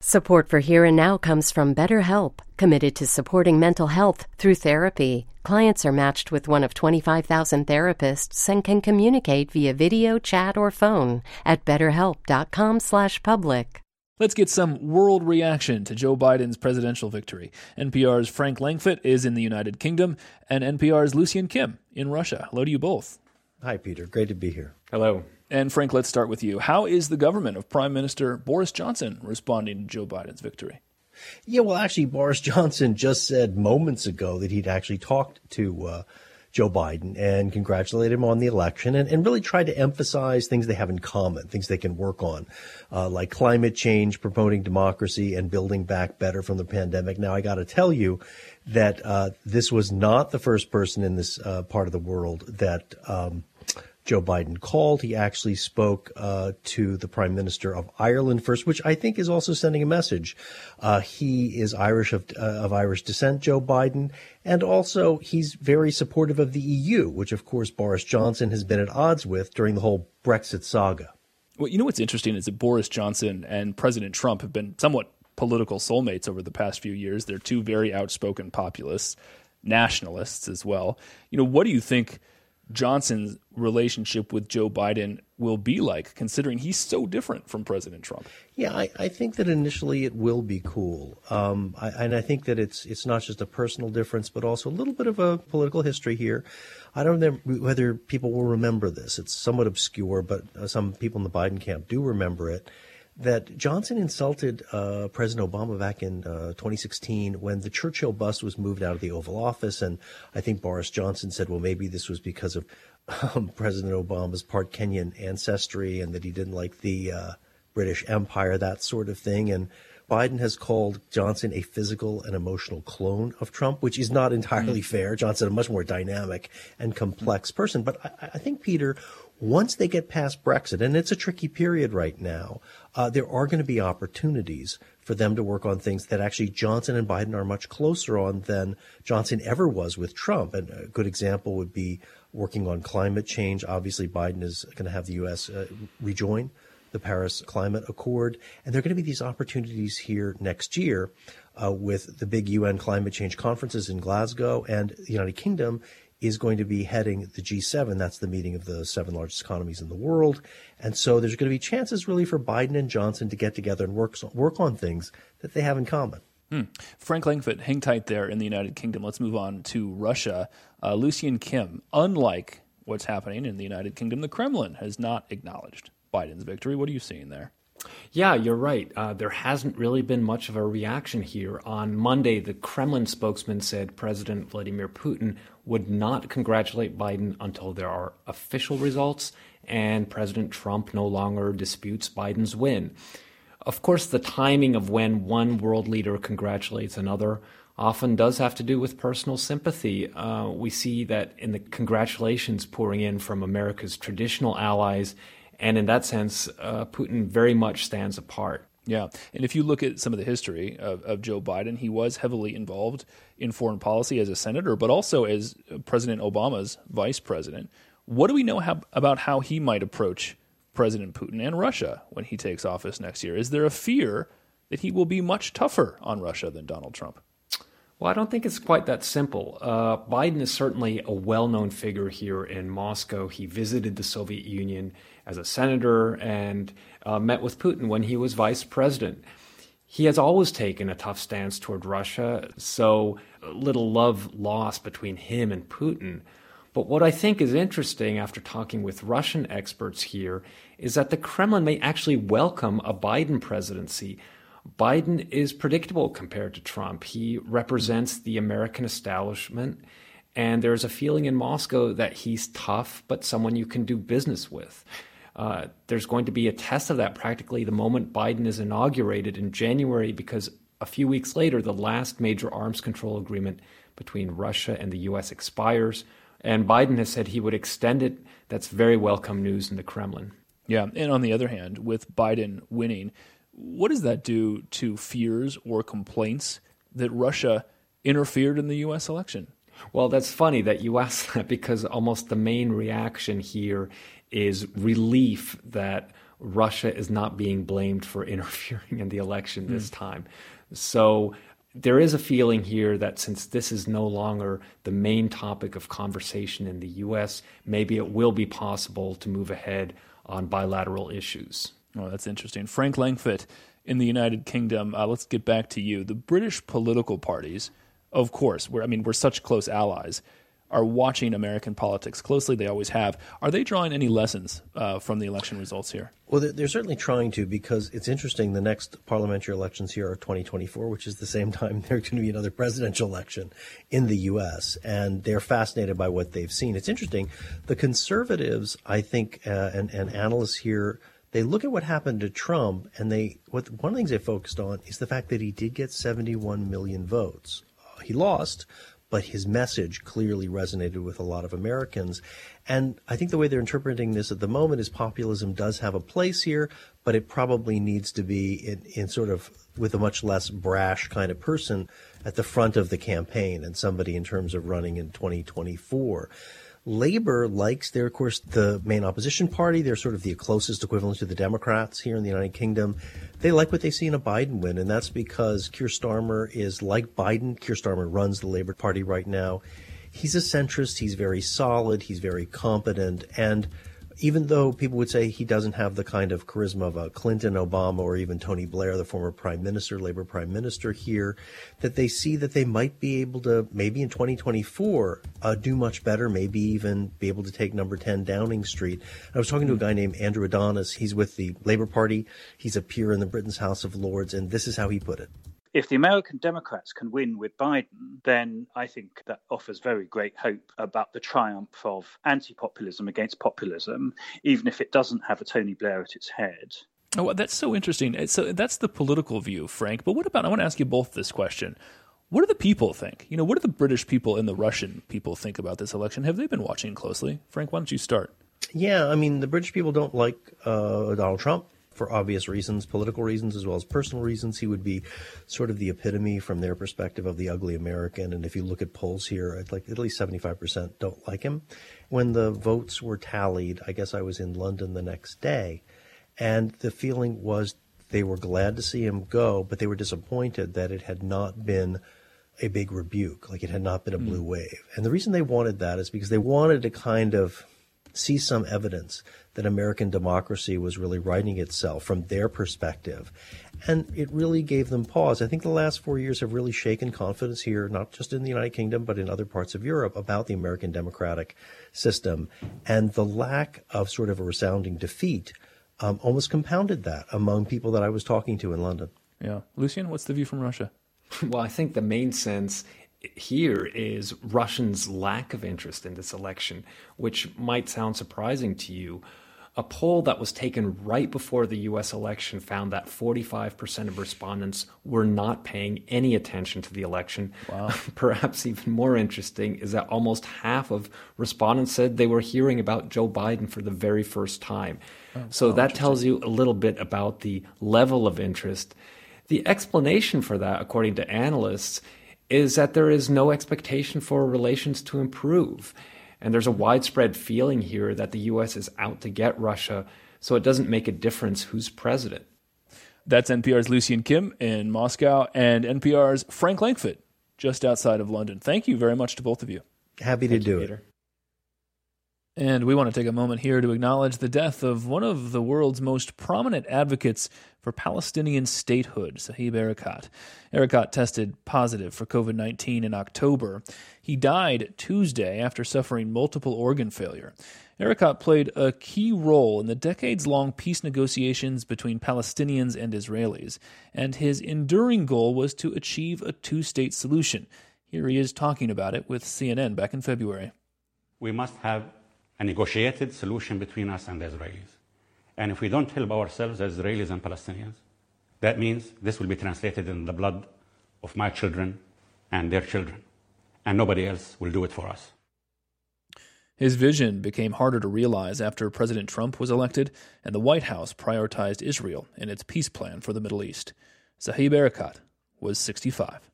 Support for Here and Now comes from BetterHelp, committed to supporting mental health through therapy. Clients are matched with one of 25,000 therapists and can communicate via video, chat, or phone at betterhelp.com/public. Let's get some world reaction to Joe Biden's presidential victory. NPR's Frank Langfitt is in the United Kingdom, and NPR's Lucian Kim in Russia. Hello to you both. Hi, Peter. Great to be here. Hello. And Frank, let's start with you. How is the government of Prime Minister Boris Johnson responding to Joe Biden's victory? Yeah, well, actually, Boris Johnson just said moments ago that he'd actually talked to Joe Biden and congratulated him on the election and really tried to emphasize things they have in common, things they can work on, like climate change, promoting democracy, and building back better from the pandemic. Now, I got to tell you that this was not the first person in this part of the world that Joe Biden called. He actually spoke to the Prime Minister of Ireland first, which I think is also sending a message. He is Irish of Irish descent, Joe Biden, and also he's very supportive of the EU, which of course Boris Johnson has been at odds with during the whole Brexit saga. Well, you know what's interesting is that Boris Johnson and President Trump have been somewhat political soulmates over the past few years. They're two very outspoken populists, nationalists as well. You know, what do you think Johnson's relationship with Joe Biden will be like, considering he's so different from President Trump? Yeah, I think that initially it will be cool. And I think that it's not just a personal difference, but also a little bit of a political history here. I don't know whether people will remember this. It's somewhat obscure, but some people in the Biden camp do remember it, that Johnson insulted President Obama back in 2016 when the Churchill bust was moved out of the Oval Office. And I think Boris Johnson said, well, maybe this was because of President Obama's part Kenyan ancestry and that he didn't like the British Empire, that sort of thing. And Biden has called Johnson a physical and emotional clone of Trump, which is not entirely fair. Johnson, a much more dynamic and complex person. But I think, Peter, once they get past Brexit, and it's a tricky period right now, there are going to be opportunities for them to work on things that actually Johnson and Biden are much closer on than Johnson ever was with Trump. And a good example would be working on climate change. Obviously, Biden is going to have the U.S. Rejoin the Paris Climate Accord. And there are going to be these opportunities here next year with the big UN climate change conferences in Glasgow, and the United Kingdom is going to be heading the G7. That's the meeting of the 7 largest economies in the world. And so there's going to be chances really for Biden and Johnson to get together and work on things that they have in common. Frank Langfitt, hang tight there in the United Kingdom. Let's move on to Russia. Lucian Kim, unlike what's happening in the United Kingdom, the Kremlin has not acknowledged Biden's victory. What are you seeing there? Yeah, you're right. There hasn't really been much of a reaction here. On Monday, the Kremlin spokesman said President Vladimir Putin would not congratulate Biden until there are official results and President Trump no longer disputes Biden's win. Of course, the timing of when one world leader congratulates another often does have to do with personal sympathy. We see that in the congratulations pouring in from America's traditional allies. And in that sense, Putin very much stands apart. Yeah. And if you look at some of the history of Joe Biden, he was heavily involved in foreign policy as a senator, but also as President Obama's vice president. What do we know about how he might approach President Putin and Russia when he takes office next year? Is there a fear that he will be much tougher on Russia than Donald Trump? Well, I don't think it's quite that simple. Biden is certainly a well-known figure here in Moscow. He visited the Soviet Union as a senator and met with Putin when he was vice president. He has always taken a tough stance toward Russia, so little love lost between him and Putin. But what I think is interesting after talking with Russian experts here is that the Kremlin may actually welcome a Biden presidency. Biden is predictable compared to Trump. He represents the American establishment, and there's a feeling in Moscow that he's tough, but someone you can do business with. There's going to be a test of that practically the moment Biden is inaugurated in January, because a few weeks later, the last major arms control agreement between Russia and the U.S. expires, and Biden has said he would extend it. That's very welcome news in the Kremlin. Yeah, and on the other hand, with Biden winning, what does that do to fears or complaints that Russia interfered in the U.S. election? Well, that's funny that you ask that, because almost the main reaction here is relief that Russia is not being blamed for interfering in the election this time. So there is a feeling here that since this is no longer the main topic of conversation in the U.S., maybe it will be possible to move ahead on bilateral issues. Oh, that's interesting. Frank Langfitt in the United Kingdom, let's get back to you. The British political parties, of course, we're such close allies, are watching American politics closely. They always have. Are they drawing any lessons from the election results here? Well, they're certainly trying to, because it's interesting. The next parliamentary elections here are 2024, which is the same time there's going to be another presidential election in the U.S., and they're fascinated by what they've seen. It's interesting. The conservatives, I think, and analysts here, they look at what happened to Trump, and one of the things they focused on is the fact that he did get 71 million votes. He lost, but his message clearly resonated with a lot of Americans. And I think the way they're interpreting this at the moment is populism does have a place here, but it probably needs to be in sort of with a much less brash kind of person at the front of the campaign and somebody in terms of running in 2024. Labor likes, they're, of course, the main opposition party. They're sort of the closest equivalent to the Democrats here in the United Kingdom. They like what they see in a Biden win, and that's because Keir Starmer is like Biden. Keir Starmer runs the Labor Party right now. He's a centrist. He's very solid. He's very competent. And even though people would say he doesn't have the kind of charisma of a Clinton, Obama, or even Tony Blair, the former prime minister, Labor prime minister here, that they see that they might be able to, maybe in 2024, do much better, maybe even be able to take number 10 Downing Street. I was talking to a guy named Andrew Adonis. He's with the Labor Party. He's a peer in the Britain's House of Lords, and this is how he put it. If the American Democrats can win with Biden, then I think that offers very great hope about the triumph of anti-populism against populism, even if it doesn't have a Tony Blair at its head. Oh, that's so interesting. So that's the political view, Frank. But what about, I want to ask you both this question. What do the people think? What do the British people and the Russian people think about this election? Have they been watching closely? Frank, why don't you start? Yeah, the British people don't like Donald Trump. For obvious reasons, political reasons as well as personal reasons. He would be sort of the epitome from their perspective of the ugly American. And if you look at polls here, at least 75% don't like him. When the votes were tallied, I guess I was in London the next day, and the feeling was they were glad to see him go, but they were disappointed that it had not been a big rebuke, like it had not been a blue wave. And the reason they wanted that is because they wanted to kind of see some evidence that American democracy was really righting itself from their perspective. And it really gave them pause. I think the last 4 years have really shaken confidence here, not just in the United Kingdom, but in other parts of Europe, about the American democratic system. And the lack of sort of a resounding defeat almost compounded that among people that I was talking to in London. Yeah. Lucian, what's the view from Russia? Well, I think the main sense here is Russians' lack of interest in this election, which might sound surprising to you. A poll that was taken right before the U.S. election found that 45% of respondents were not paying any attention to the election. Wow. Perhaps even more interesting is that almost half of respondents said they were hearing about Joe Biden for the very first time. So that tells you a little bit about the level of interest. The explanation for that, according to analysts, is that there is no expectation for relations to improve. And there's a widespread feeling here that the U.S. is out to get Russia, so it doesn't make a difference who's president. That's NPR's Lucian Kim in Moscow and NPR's Frank Langfitt just outside of London. Thank you very much to both of you. Happy to do it. And we want to take a moment here to acknowledge the death of one of the world's most prominent advocates for Palestinian statehood, Saeb Erekat. Erekat tested positive for COVID-19 in October. He died Tuesday after suffering multiple organ failure. Erekat played a key role in the decades-long peace negotiations between Palestinians and Israelis, and his enduring goal was to achieve a two-state solution. Here he is talking about it with CNN back in February. We must have a negotiated solution between us and the Israelis. And if we don't help ourselves, as Israelis and Palestinians, that means this will be translated in the blood of my children and their children. And nobody else will do it for us. His vision became harder to realize after President Trump was elected and the White House prioritized Israel in its peace plan for the Middle East. Saeb Erekat was 65.